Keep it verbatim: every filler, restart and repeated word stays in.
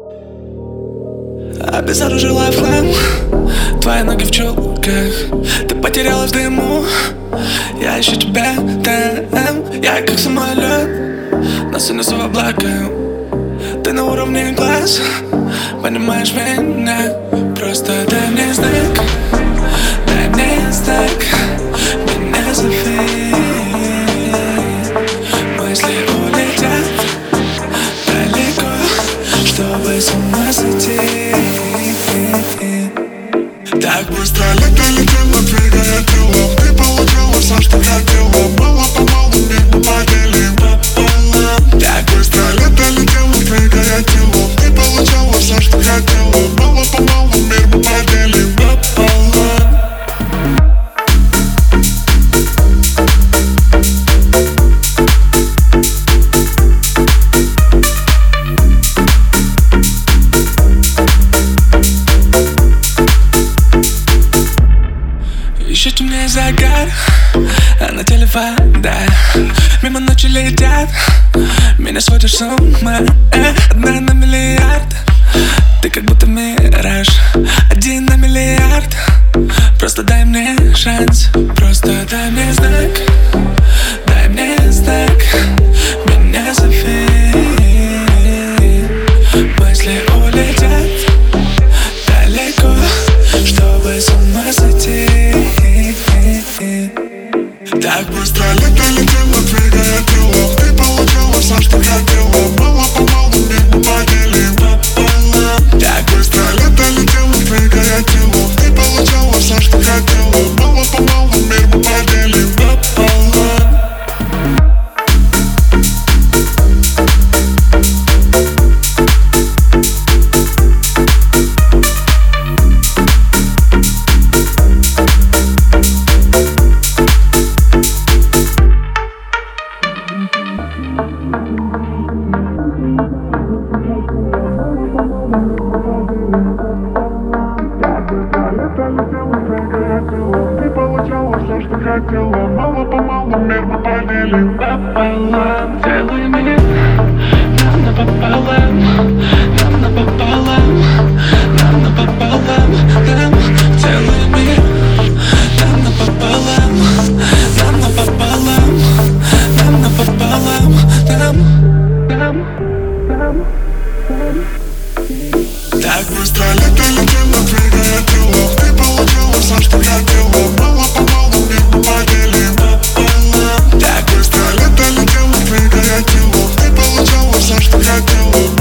Обезоружила в хлам твои ноги в чулках. Ты потерялась в дыму, я ищу тебя там. Я как самолет, нас унесу в облака. Ты на уровне глаз, понимаешь меня. Просто дай мне знак, дай мне знак, меня зови. Мысли улетят далеко, чтобы с ума сойти. Так быстро летели тело, двигая крылом. Ты получила все, что хотела. Мало-помалу мимо поделим пополам. Так быстро летели тело, двигая крылом. Ты получила все, что хотела. Мало-помалу мимо поделим пополам. Ищет у меня загар, а на теле вода. Мимо ночи летят, меня сводишь с ума. Одна на миллиард, ты как будто мираж. Один на миллиард, просто дай мне шанс. Просто дай мне знак, дай мне знак, меня зови. Мысли улетят далеко, чтобы с ума сойти. Так быстро летели тело, двигая крылом. Ты получила все, что хотела. Мало-помалу мимо поделим пополам. Так быстро летели тело, двигая крылом. Ты получила все, что хотела. Мало-помалу мимо поделим пополам. Ты получала все, что хотела. Мало-помалу мимо поделим пополам. Целый мир нам напополам, нам напополам, нам напополам, нам целый мир нам напополам, нам напополам, нам напополам, нам, нам, нам. Так быстро летели тело, двигая крылом. Ты получила все, что хотела. Мало-помалу мимо поделим пополам. Так быстро летели тело, двигая крылом. Ты получила все, что хотела.